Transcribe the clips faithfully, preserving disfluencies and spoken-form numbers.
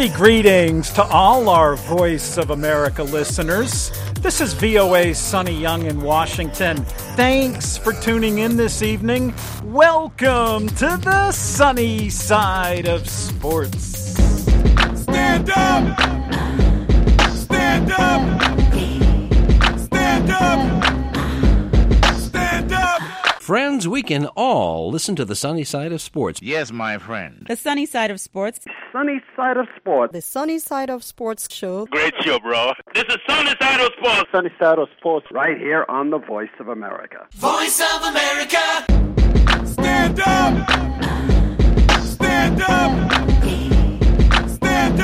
Hearty greetings to all our Voice of America listeners. This is V O A's Sonny Young in Washington. Thanks for tuning in this evening. Welcome to the sunny side of sports. Stand up! Stand up! Stand up! Stand up! Friends, we can all listen to the sunny side of sports. Yes, my friend. The sunny side of sports. Sunny side of sports. The sunny side of sports show. Great show, bro. This is Sunny Side of Sports. Sunny side of sports right here on the Voice of America. Voice of America! Stand up! Stand up! Stand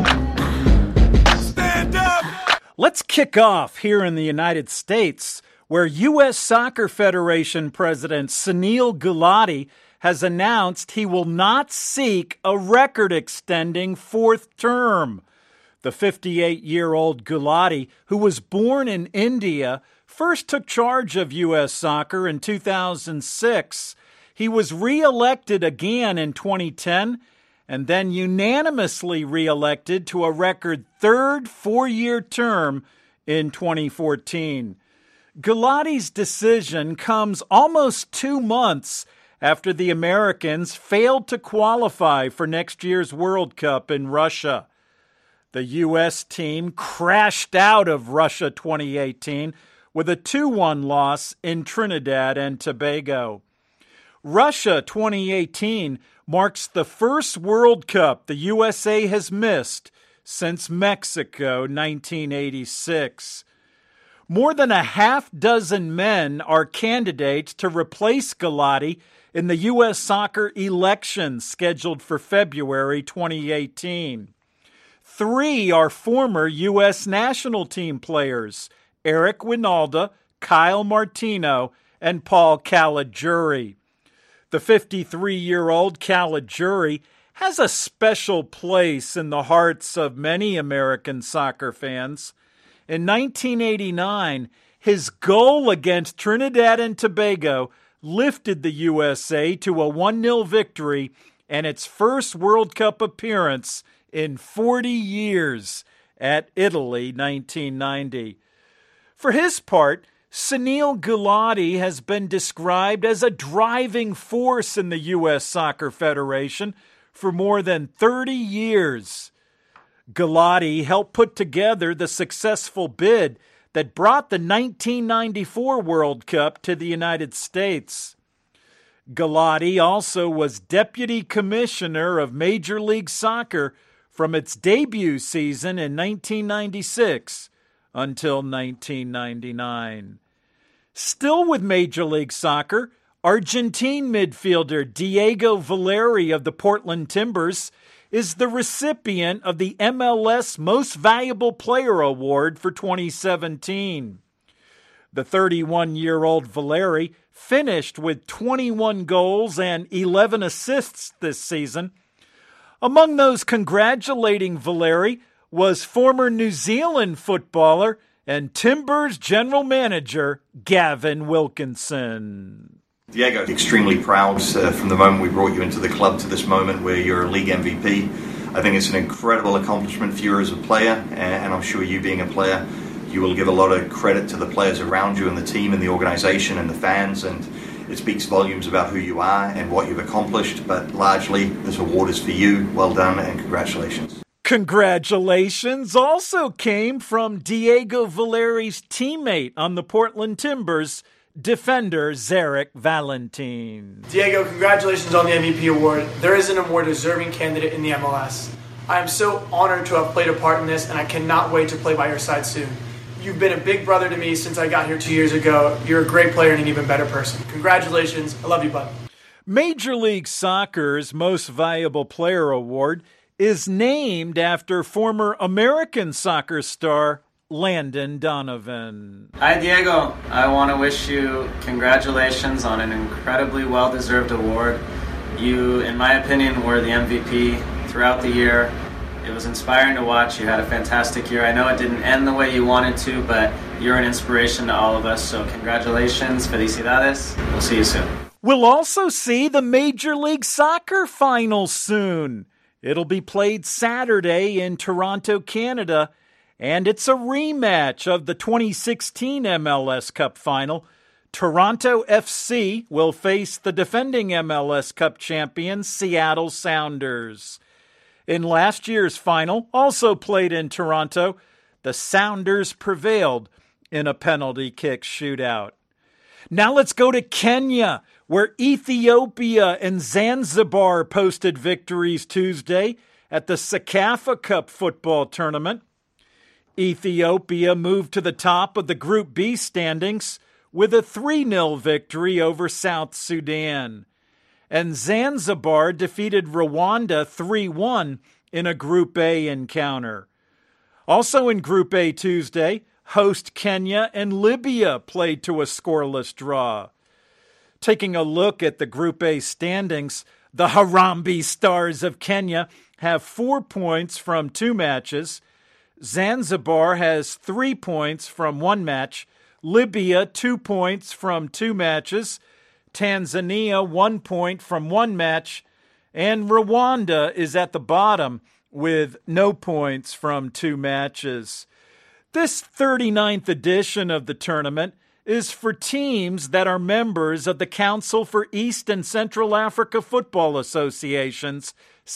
up! Stand up! Let's kick off here in the United States, where U S Soccer Federation President Sunil Gulati has announced he will not seek a record-extending fourth term. The fifty-eight-year-old Gulati, who was born in India, first took charge of U S Soccer in two thousand six. He was re-elected again in twenty ten and then unanimously re-elected to a record third four-year term in twenty fourteen. Gulati's decision comes almost two months after the Americans failed to qualify for next year's World Cup in Russia. The U S team crashed out of Russia twenty eighteen with a two one loss in Trinidad and Tobago. Russia twenty eighteen marks the first World Cup the U S A has missed since Mexico nineteen eighty-six. More than a half dozen men are candidates to replace Gulati in the U S soccer election scheduled for February twenty eighteen. Three are former U S national team players, Eric Winalda, Kyle Martino, and Paul Caligiuri. The fifty-three-year-old Caligiuri has a special place in the hearts of many American soccer fans. In nineteen eighty-nine, his goal against Trinidad and Tobago lifted the U S A to a one nil victory and its first World Cup appearance in forty years at Italy nineteen ninety. For his part, Sunil Gulati has been described as a driving force in the U S Soccer Federation for more than thirty years. Gulati helped put together the successful bid that brought the nineteen ninety-four World Cup to the United States. Gulati also was Deputy Commissioner of Major League Soccer from its debut season in nineteen ninety-six until nineteen ninety-nine. Still with Major League Soccer, Argentine midfielder Diego Valeri of the Portland Timbers is the recipient of the M L S Most Valuable Player Award for twenty seventeen. The thirty-one-year-old Valeri finished with twenty-one goals and eleven assists this season. Among those congratulating Valeri was former New Zealand footballer and Timbers general manager Gavin Wilkinson. Diego, extremely proud uh, from the moment we brought you into the club to this moment where you're a league M V P. I think it's an incredible accomplishment for you as a player, and I'm sure you being a player, you will give a lot of credit to the players around you and the team and the organization and the fans, and it speaks volumes about who you are and what you've accomplished, but largely this award is for you. Well done and congratulations. Congratulations also came from Diego Valeri's teammate on the Portland Timbers, defender Zarek Valentin. Diego, congratulations on the M V P award. There isn't a more deserving candidate in the M L S. I am so honored to have played a part in this, and I cannot wait to play by your side soon. You've been a big brother to me since I got here two years ago. You're a great player and an even better person. Congratulations. I love you, bud. Major League Soccer's Most Valuable Player Award is named after former American soccer star Landon Donovan. Hi, Diego. I want to wish you congratulations on an incredibly well-deserved award. You, in my opinion, were the M V P throughout the year. It was inspiring to watch. You had a fantastic year. I know it didn't end the way you wanted to, but you're an inspiration to all of us. So congratulations. Felicidades. We'll see you soon. We'll also see the Major League Soccer final soon. It'll be played Saturday in Toronto, Canada, and it's a rematch of the twenty sixteen M L S Cup final. Toronto F C will face the defending M L S Cup champions, Seattle Sounders. In last year's final, also played in Toronto, the Sounders prevailed in a penalty kick shootout. Now let's go to Kenya, where Ethiopia and Zanzibar posted victories Tuesday at the CECAFA Cup football tournament. Ethiopia moved to the top of the Group B standings with a three nil victory over South Sudan. And Zanzibar defeated Rwanda three one in a Group A encounter. Also in Group A Tuesday, host Kenya and Libya played to a scoreless draw. Taking a look at the Group A standings, the Harambee Stars of Kenya have four points from two matches. Zanzibar has three points from one match. Libya, two points from two matches. Tanzania, one point from one match. And Rwanda is at the bottom with no points from two matches. This thirty-ninth edition of the tournament is for teams that are members of the Council for East and Central Africa Football Associations,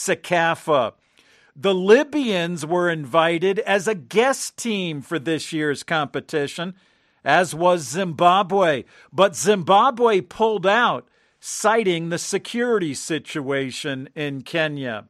CECAFA. The Libyans were invited as a guest team for this year's competition, as was Zimbabwe, but Zimbabwe pulled out, citing the security situation in Kenya.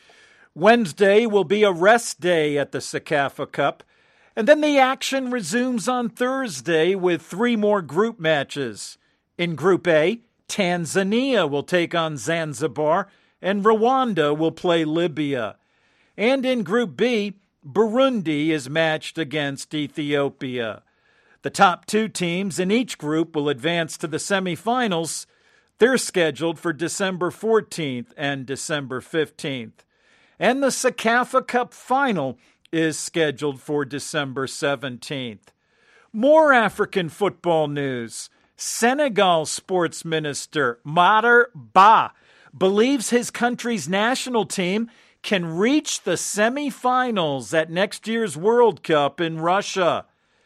Wednesday will be a rest day at the CECAFA Cup, and then the action resumes on Thursday with three more group matches. In Group A, Tanzania will take on Zanzibar, and Rwanda will play Libya. And in Group B, Burundi is matched against Ethiopia. The top two teams in each group will advance to the semifinals. They're scheduled for December fourteenth and December fifteenth. And the CECAFA Cup final is scheduled for December seventeenth. More African football news. Senegal sports minister Matar Ba believes his country's national team can reach the semifinals at next year's World Cup in Russia.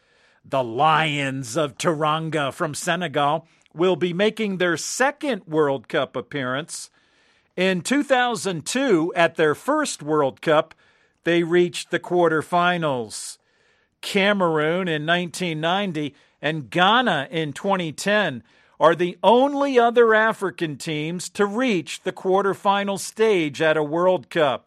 The Lions of Teranga from Senegal will be making their second World Cup appearance. In two thousand two, at their first World Cup, they reached the quarterfinals. Cameroon in nineteen ninety and Ghana in twenty ten are the only other African teams to reach the quarterfinal stage at a World Cup.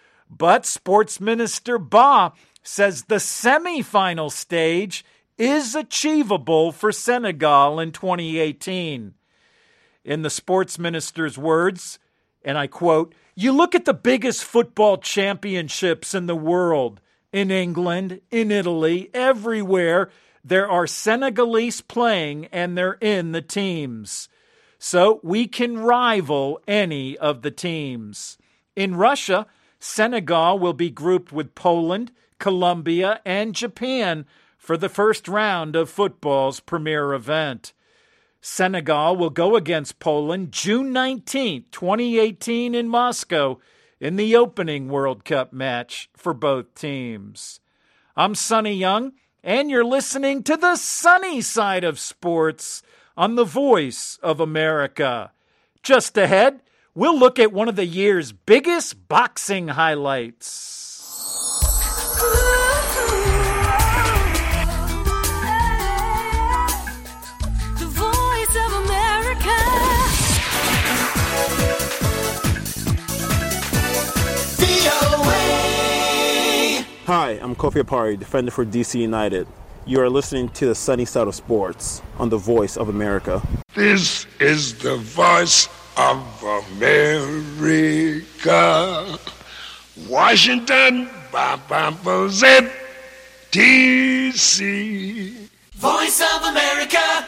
But Sports Minister Ba says the semifinal stage is achievable for Senegal in twenty eighteen. In the Sports Minister's words, and I quote, "You look at the biggest football championships in the world, in England, in Italy, everywhere, there are Senegalese playing and they're in the teams. So we can rival any of the teams. In Russia, Senegal will be grouped with Poland, Colombia, and Japan for the first round of football's premier event. Senegal will go against Poland June nineteenth, twenty eighteen in Moscow in the opening World Cup match for both teams." I'm Sonny Young, and you're listening to the sunny side of sports on the Voice of America. Just ahead, we'll look at one of the year's biggest boxing highlights. The Voice of America. V O A. Hi, I'm Kofi Apari, defender for D C United. You are listening to the sunny side of sports on the Voice of America. This is the Voice of America. Washington, D C. Voice of America.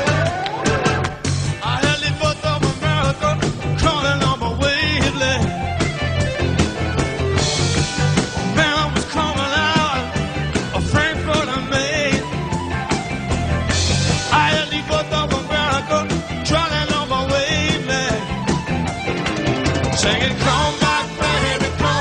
I had the Voice of America crawling on my wavelength. Man, I was coming out of Frankfurt and Maine. I had the Voice of America crawling on my wavelength. Singing, come back, baby, come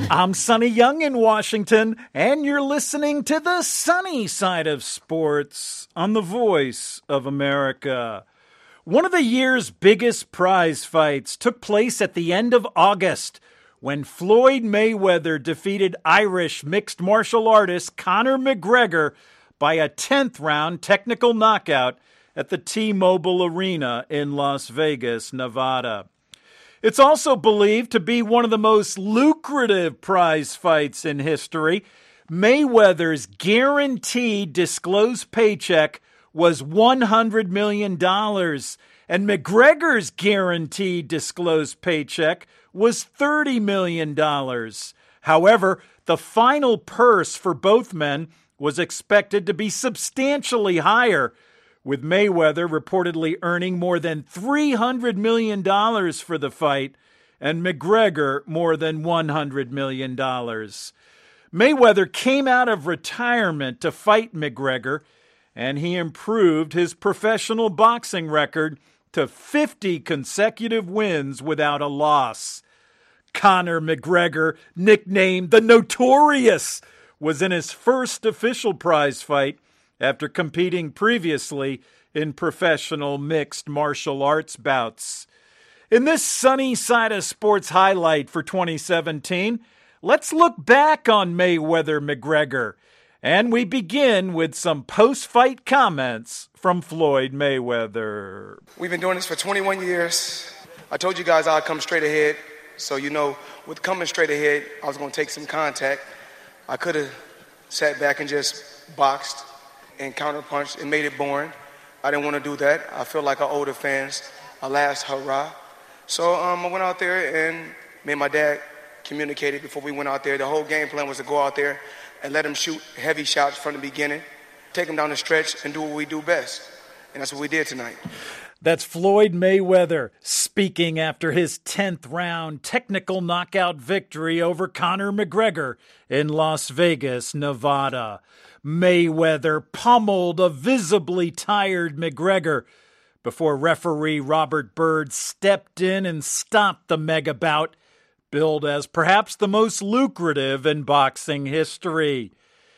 I'm Sonny Young in Washington, and you're listening to the sunny side of sports on the Voice of America. One of the year's biggest prize fights took place at the end of August when Floyd Mayweather defeated Irish mixed martial artist Conor McGregor by a tenth round technical knockout at the T-Mobile Arena in Las Vegas, Nevada. It's also believed to be one of the most lucrative prize fights in history. Mayweather's guaranteed disclosed paycheck was one hundred million dollars, and McGregor's guaranteed disclosed paycheck was thirty million dollars. However, the final purse for both men was expected to be substantially higher, with Mayweather reportedly earning more than three hundred million dollars for the fight and McGregor more than one hundred million dollars. Mayweather came out of retirement to fight McGregor, and he improved his professional boxing record to fifty consecutive wins without a loss. Conor McGregor, nicknamed the Notorious, was in his first official prize fight after competing previously in professional mixed martial arts bouts. In this sunny side of sports highlight for twenty seventeen, let's look back on Mayweather-McGregor, and we begin with some post-fight comments from Floyd Mayweather. We've been doing this for twenty-one years. I told you guys I'd come straight ahead, so you know, with coming straight ahead, I was going to take some contact. I could have sat back and just boxed and counterpunched and made it boring. I didn't want to do that. I feel like our older fans, our last hurrah. So um, I went out there, and me and my dad communicated before we went out there. The whole game plan was to go out there and let him shoot heavy shots from the beginning, take him down the stretch, and do what we do best. And that's what we did tonight. That's Floyd Mayweather speaking after his tenth round technical knockout victory over Conor McGregor in Las Vegas, Nevada. Mayweather pummeled a visibly tired McGregor before referee Robert Byrd stepped in and stopped the mega bout, billed as perhaps the most lucrative in boxing history.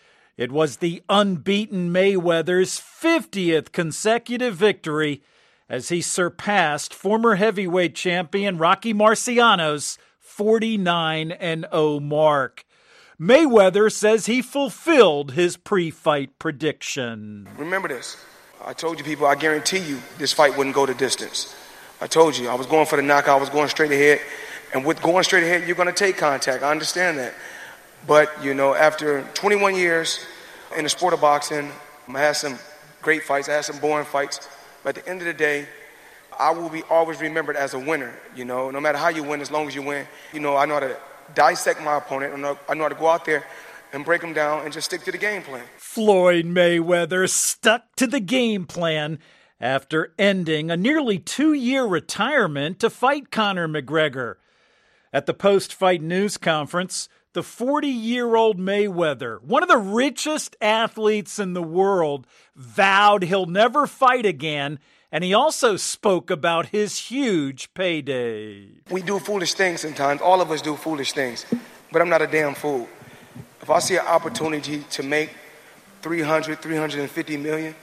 It was the unbeaten Mayweather's fiftieth consecutive victory as he surpassed former heavyweight champion Rocky Marciano's forty-nine and oh mark. Mayweather says he fulfilled his pre-fight prediction. Remember this. I told you people, I guarantee you this fight wouldn't go the distance. I told you, I was going for the knockout, I was going straight ahead. And with going straight ahead, you're going to take contact. I understand that. But, you know, after twenty-one years in the sport of boxing, I had some great fights, I had some boring fights. But at the end of the day, I will be always remembered as a winner, you know. No matter how you win, as long as you win. You know, I know how to dissect my opponent. I know, I know how to go out there and break them down and just stick to the game plan. Floyd Mayweather stuck to the game plan after ending a nearly two-year retirement to fight Conor McGregor. At the post-fight news conference, the forty-year-old Mayweather, one of the richest athletes in the world, vowed he'll never fight again, and he also spoke about his huge payday. We do foolish things sometimes. All of us do foolish things. But I'm not a damn fool. If I see an opportunity to make three hundred, three hundred fifty million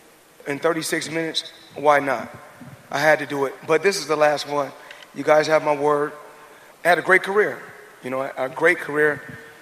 in thirty-six minutes, why not? I had to do it. But this is the last one. You guys have my word. I had a great career. You know, a great career.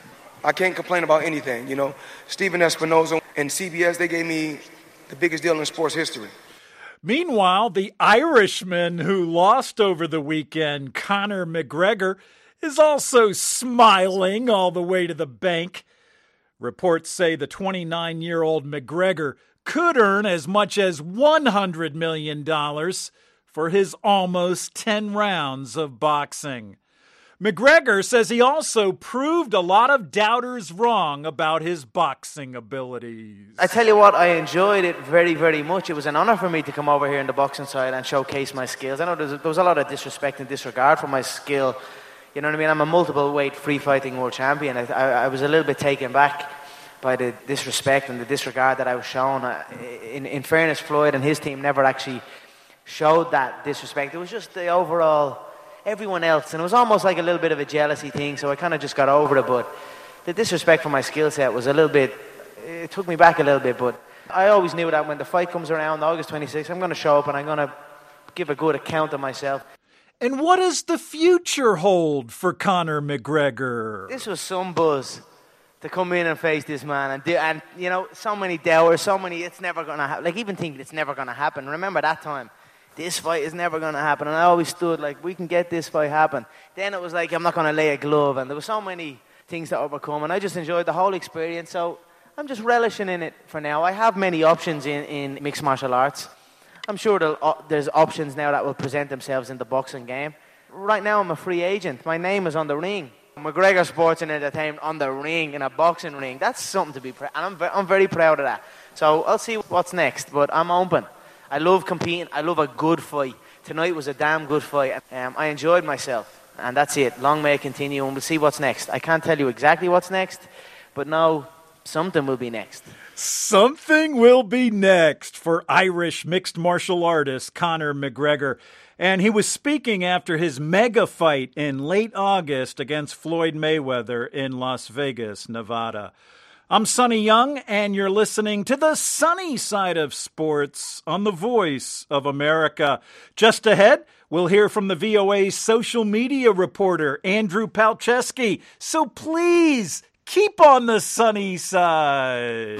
I can't complain about anything. You know, Steven Espinoza and C B S, they gave me the biggest deal in sports history. Meanwhile, the Irishman who lost over the weekend, Conor McGregor, is also smiling all the way to the bank. Reports say the twenty-nine-year-old McGregor could earn as much as one hundred million dollars for his almost ten rounds of boxing. McGregor says he also proved a lot of doubters wrong about his boxing abilities. I tell you what, I enjoyed it very, very much. It was an honor for me to come over here in the boxing side and showcase my skills. I know there was, there was a lot of disrespect and disregard for my skill. You know what I mean? I'm a multiple weight free fighting world champion. I, I, I was a little bit taken back by the disrespect and the disregard that I was shown. In, in fairness, Floyd and his team never actually showed that disrespect. It was just the overall everyone else, and it was almost like a little bit of a jealousy thing, so I kind of just got over it. But the disrespect for my skill set was a little bit, it took me back a little bit, but I always knew that when the fight comes around, August twenty-sixth, I'm going to show up and I'm going to give a good account of myself. And what does the future hold for Conor McGregor? This was some buzz to come in and face this man, and do, and you know, so many doubters, so many, it's never going to happen. Like, even thinking it's never going to happen. Remember that time? This fight is never going to happen. And I always stood like, we can get this fight happen. Then it was like, I'm not going to lay a glove. And there were so many things to overcome. And I just enjoyed the whole experience. So I'm just relishing in it for now. I have many options in, in mixed martial arts. I'm sure uh, there's options now that will present themselves in the boxing game. Right now, I'm a free agent. My name is on the ring. McGregor Sports and Entertainment on the ring, in a boxing ring. That's something to be proud of. And I'm, ve- I'm very proud of that. So I'll see what's next, but I'm open. I love competing. I love a good fight. Tonight was a damn good fight. Um, I enjoyed myself. And that's it. Long may it continue, and we'll see what's next. I can't tell you exactly what's next, but no, something will be next. Something will be next for Irish mixed martial artist Conor McGregor. And he was speaking after his mega fight in late August against Floyd Mayweather in Las Vegas, Nevada. I'm Sonny Young, and you're listening to the sunny side of sports on the Voice of America. Just ahead, we'll hear from the V O A's social media reporter, Andrew Palczewski. So please, keep on the sunny side.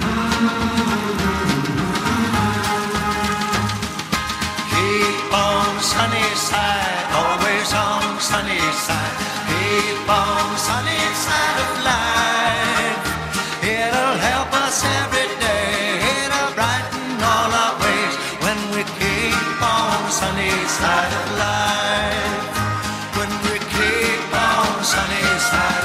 Keep on the sunny side, always on the sunny side. Keep on the sunny side of life. It'll help us every day. It'll brighten all our ways when we keep on the sunny side of life. When we keep on the sunny side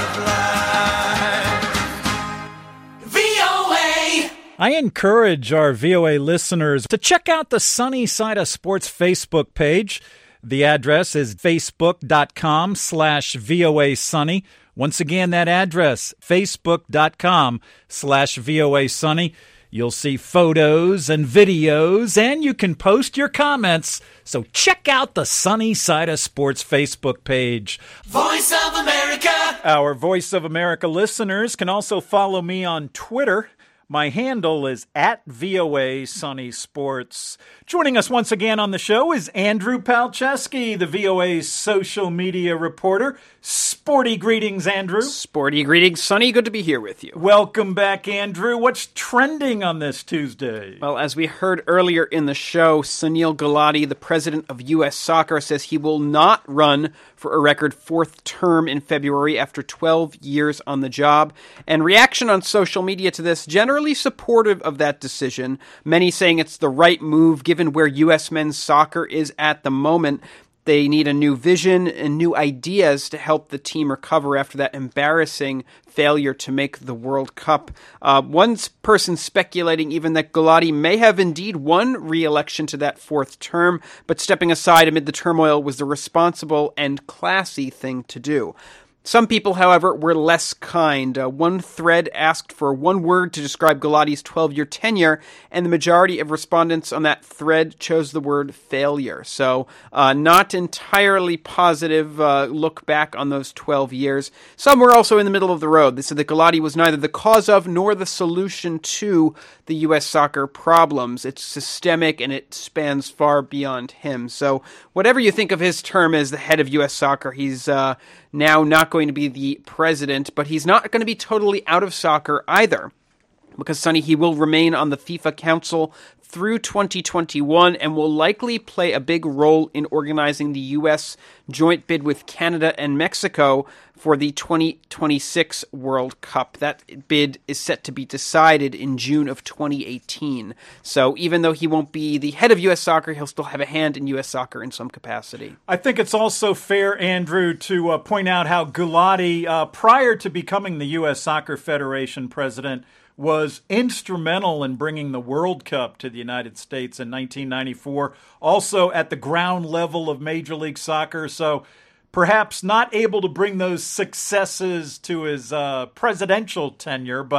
of life. V O A. I encourage our V O A listeners to check out the Sunny Side of Sports Facebook page. The address is facebook.com slash VOA Sunny. Once again, that address, facebook.com slash VOA Sunny. You'll see photos and videos, and you can post your comments. So check out the Sunny Side of Sports Facebook page. Voice of America. Our Voice of America listeners can also follow me on Twitter. My handle is at V O A Sunny Sports. Joining us once again on the show is Andrew Palczewski, the V O A's social media reporter. Sporty greetings, Andrew. Sporty greetings, Sonny. Good to be here with you. Welcome back, Andrew. What's trending on this Tuesday? Well, as we heard earlier in the show, Sunil Gulati, the president of U S Soccer, says he will not run for a record fourth term in February after twelve years on the job. And reaction on social media to this, generally supportive of that decision. Many saying it's the right move given where U S men's soccer is at the moment. They need a new vision and new ideas to help the team recover after that embarrassing failure to make the World Cup. Uh, one person speculating even that Gulati may have indeed won re-election to that fourth term, but stepping aside amid the turmoil was the responsible and classy thing to do. Some people, however, were less kind. Uh, one thread asked for one word to describe Gulati's twelve-year tenure, and the majority of respondents on that thread chose the word failure. So, uh, not entirely positive uh, look back on those twelve years. Some were also in the middle of the road. They said that Gulati was neither the cause of nor the solution to the U S soccer problems. It's systemic and it spans far beyond him. So, whatever you think of his term as the head of U S soccer, he's uh, now not going to be the president, but he's not going to be totally out of soccer either. Because, Sonny, he will remain on the FIFA Council through twenty twenty-one and will likely play a big role in organizing the U S joint bid with Canada and Mexico for the twenty twenty-six World Cup. That bid is set to be decided in June of twenty eighteen. So even though he won't be the head of U S soccer, he'll still have a hand in U S soccer in some capacity. I think it's also fair, Andrew, to uh, point out how Gulati, uh, prior to becoming the U S Soccer Federation president, was instrumental in bringing the World Cup to the United States in nineteen ninety-four, also at the ground level of Major League Soccer. So perhaps not able to bring those successes to his uh, presidential tenure, but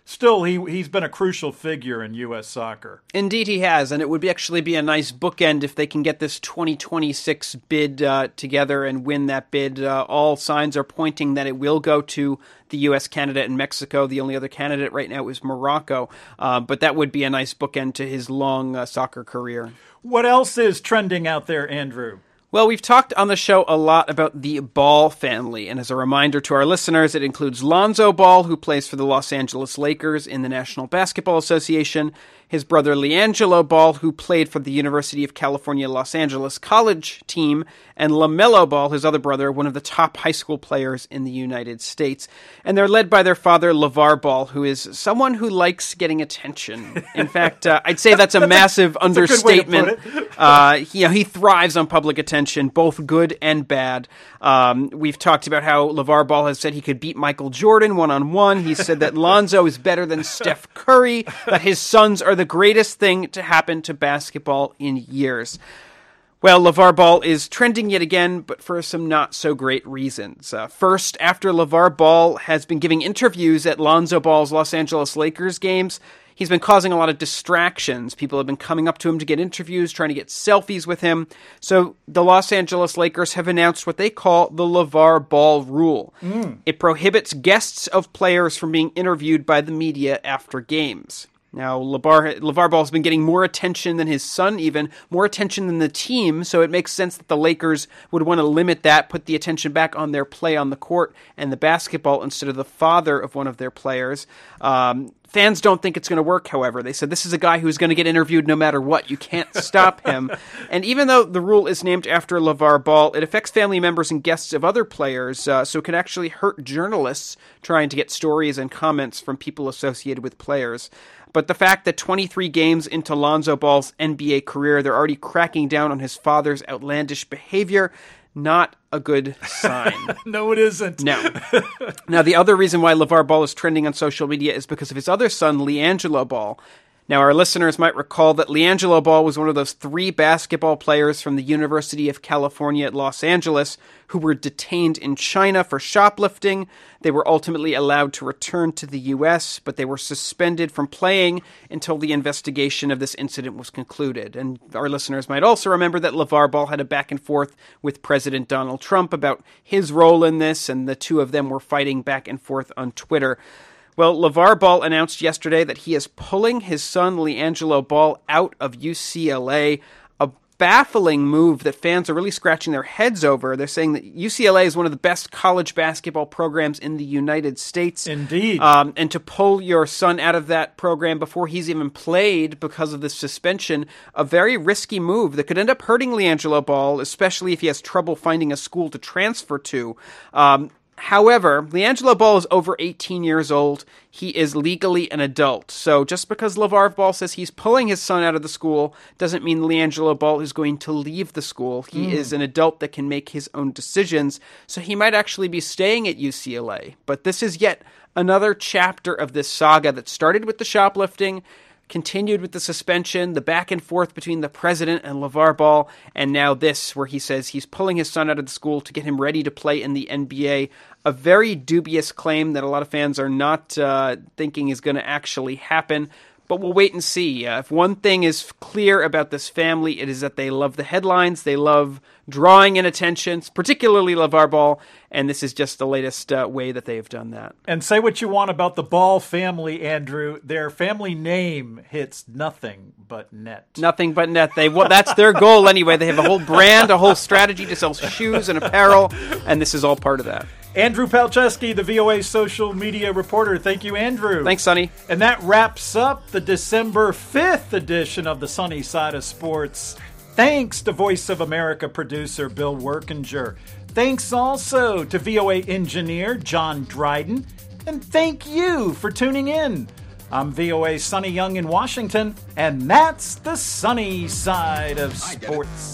still, he, he's been a crucial figure in U S soccer. Indeed he has, and it would be actually be a nice bookend if they can get this twenty twenty-six bid uh, together and win that bid. Uh, all signs are pointing that it will go to the U S, Canada, and Mexico. The only other candidate right now is Morocco, uh, but that would be a nice bookend to his long uh, soccer career. What else is trending out there, Andrew? Well, we've talked on the show a lot about the Ball family, and as a reminder to our listeners, it includes Lonzo Ball, who plays for the Los Angeles Lakers in the National Basketball Association, his brother LiAngelo Ball, who played for the University of California Los Angeles college team, and LaMelo Ball, his other brother, one of the top high school players in the United States. And they're led by their father, LeVar Ball, who is someone who likes getting attention. In fact, uh, I'd say that's a that's massive a, understatement. uh, he, you know, he thrives on public attention, both good and bad. Um, we've talked about how LeVar Ball has said he could beat Michael Jordan one-on-one. He said that Lonzo is better than Steph Curry, that his sons are the greatest thing to happen to basketball in years. Well, LeVar Ball is trending yet again, but for some not-so-great reasons. Uh, first, after LeVar Ball has been giving interviews at Lonzo Ball's Los Angeles Lakers games, he's been causing a lot of distractions. People have been coming up to him to get interviews, trying to get selfies with him. So the Los Angeles Lakers have announced what they call the LeVar Ball rule. Mm. It prohibits guests of players from being interviewed by the media after games. Now, LeVar, LeVar Ball has been getting more attention than his son even, more attention than the team, so it makes sense that the Lakers would want to limit that, put the attention back on their play on the court and the basketball instead of the father of one of their players. Um, fans don't think it's going to work, however. They said this is a guy who's going to get interviewed no matter what. You can't stop him. And even though the rule is named after LeVar Ball, it affects family members and guests of other players, uh, so it can actually hurt journalists trying to get stories and comments from people associated with players. But the fact that twenty-three games into Lonzo Ball's N B A career, they're already cracking down on his father's outlandish behavior, not a good sign. No, it isn't. No. Now, the other reason why LeVar Ball is trending on social media is because of his other son, LiAngelo Ball. Now, our listeners might recall that LiAngelo Ball was one of those three basketball players from the University of California at Los Angeles who were detained in China for shoplifting. They were ultimately allowed to return to the U S, but they were suspended from playing until the investigation of this incident was concluded. And our listeners might also remember that LeVar Ball had a back and forth with President Donald Trump about his role in this, and the two of them were fighting back and forth on Twitter. Well, LeVar Ball announced yesterday that he is pulling his son LiAngelo Ball out of U C L A, a baffling move that fans are really scratching their heads over. They're saying that U C L A is one of the best college basketball programs in the United States. Indeed. Um, and to pull your son out of that program before he's even played because of the suspension, a very risky move that could end up hurting LiAngelo Ball, especially if he has trouble finding a school to transfer to. Um, However, LiAngelo Ball is over eighteen years old. He is legally an adult. So just because LeVar Ball says he's pulling his son out of the school doesn't mean LiAngelo Ball is going to leave the school. He mm. is an adult that can make his own decisions. So he might actually be staying at U C L A. But this is yet another chapter of this saga that started with the shoplifting, continued with the suspension, the back and forth between the president and LeVar Ball, and now this, where he says he's pulling his son out of the school to get him ready to play in the N B A. A very dubious claim that a lot of fans are not uh, thinking is going to actually happen. But we'll wait and see. Uh, if one thing is clear about this family, it is that they love the headlines. They love drawing in attention, particularly LeVar Ball, and this is just the latest uh, way that they have done that. And say what you want about the Ball family, Andrew. Their family name hits nothing but net. Nothing but net. They well, that's their goal anyway. They have a whole brand, a whole strategy to sell shoes and apparel, and this is all part of that. Andrew Palczewski, the V O A social media reporter. Thank you, Andrew. Thanks, Sonny. And that wraps up the December fifth edition of the Sunny Side of Sports. Thanks to Voice of America producer Bill Workinger. Thanks also to V O A engineer John Dryden. And thank you for tuning in. I'm V O A's Sonny Young in Washington, and that's the Sunny Side of Sports.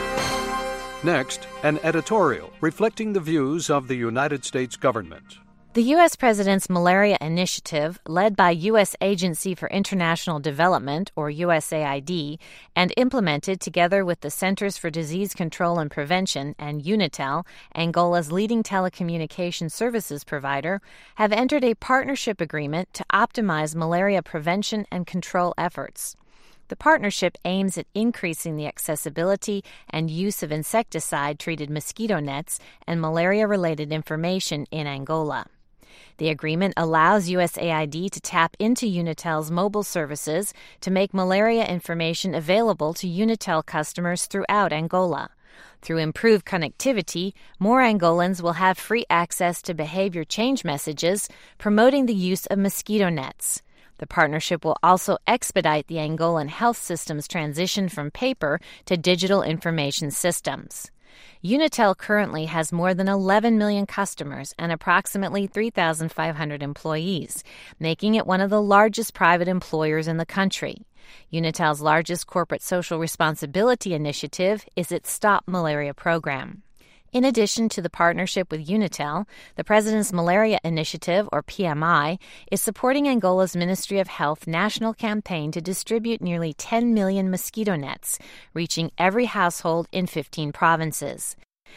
Next, an editorial reflecting the views of the United States government. The U S President's Malaria Initiative, led by U S Agency for International Development, or U S A I D, and implemented together with the Centers for Disease Control and Prevention and Unitel, Angola's leading telecommunication services provider, have entered a partnership agreement to optimize malaria prevention and control efforts. The partnership aims at increasing the accessibility and use of insecticide-treated mosquito nets and malaria-related information in Angola. The agreement allows U S A I D to tap into Unitel's mobile services to make malaria information available to Unitel customers throughout Angola. Through improved connectivity, more Angolans will have free access to behavior change messages, promoting the use of mosquito nets. The partnership will also expedite the Angolan health system's transition from paper to digital information systems. Unitel currently has more than eleven million customers and approximately three thousand five hundred employees, making it one of the largest private employers in the country. Unitel's largest corporate social responsibility initiative is its Stop Malaria program. In addition to the partnership with Unitel, the President's Malaria Initiative, or P M I, is supporting Angola's Ministry of Health national campaign to distribute nearly ten million mosquito nets, reaching every household in fifteen provinces.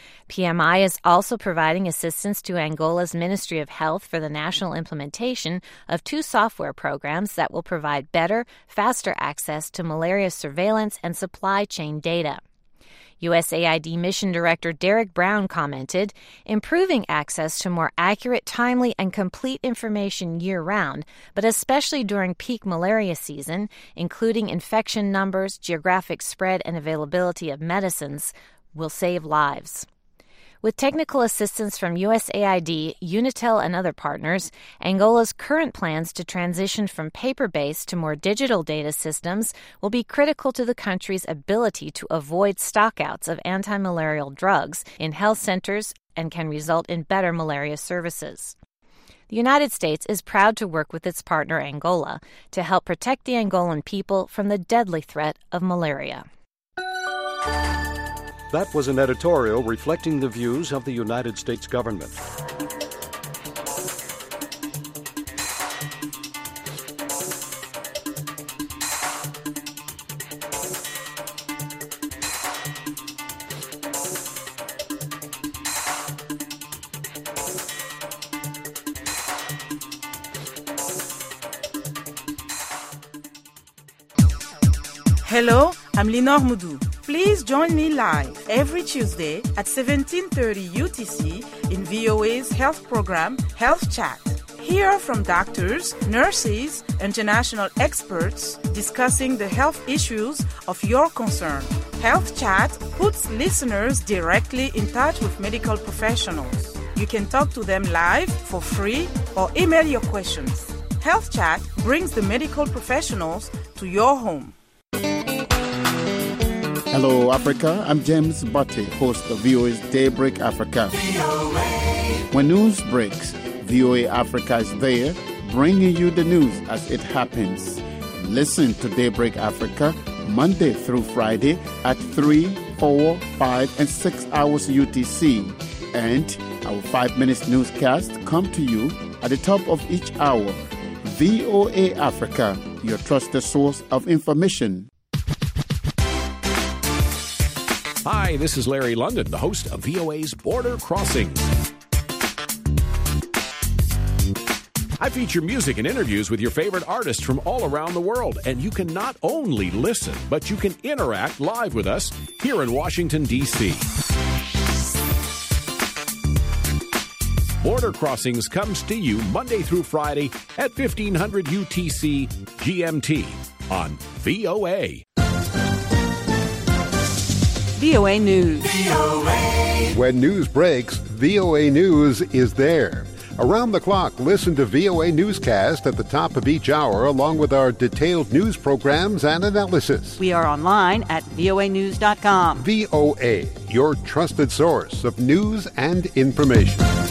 P M I is also providing assistance to Angola's Ministry of Health for the national implementation of two software programs that will provide better, faster access to malaria surveillance and supply chain data. U S A I D Mission Director Derek Brown commented, improving access to more accurate, timely, and complete information year-round, but especially during peak malaria season, including infection numbers, geographic spread, and availability of medicines, will save lives. With technical assistance from U S A I D, Unitel, and other partners, Angola's current plans to transition from paper-based to more digital data systems will be critical to the country's ability to avoid stockouts of anti-malarial drugs in health centers and can result in better malaria services. The United States is proud to work with its partner Angola to help protect the Angolan people from the deadly threat of malaria. That was an editorial reflecting the views of the United States government. Hello, I'm Lenore Moudou. Please join me live every Tuesday at seventeen thirty U T C in V O A's health program, Health Chat. Hear from doctors, nurses, international experts discussing the health issues of your concern. Health Chat puts listeners directly in touch with medical professionals. You can talk to them live for free or email your questions. Health Chat brings the medical professionals to your home. Hello, Africa. I'm James Butte, host of V O A's Daybreak Africa. V O A. When news breaks, V O A Africa is there, bringing you the news as it happens. Listen to Daybreak Africa Monday through Friday at three, four, five, and six hours U T C. And our five minutes newscast come to you at the top of each hour. V O A Africa, your trusted source of information. Hi, this is Larry London, the host of V O A's Border Crossings. I feature music and interviews with your favorite artists from all around the world, and you can not only listen, but you can interact live with us here in Washington, D C Border Crossings comes to you Monday through Friday at fifteen hundred U T C G M T on V O A. V O A News. V O A. When news breaks, V O A News is there. Around the clock, listen to V O A Newscast at the top of each hour, along with our detailed news programs and analysis. We are online at V O A news dot com. V O A, your trusted source of news and information.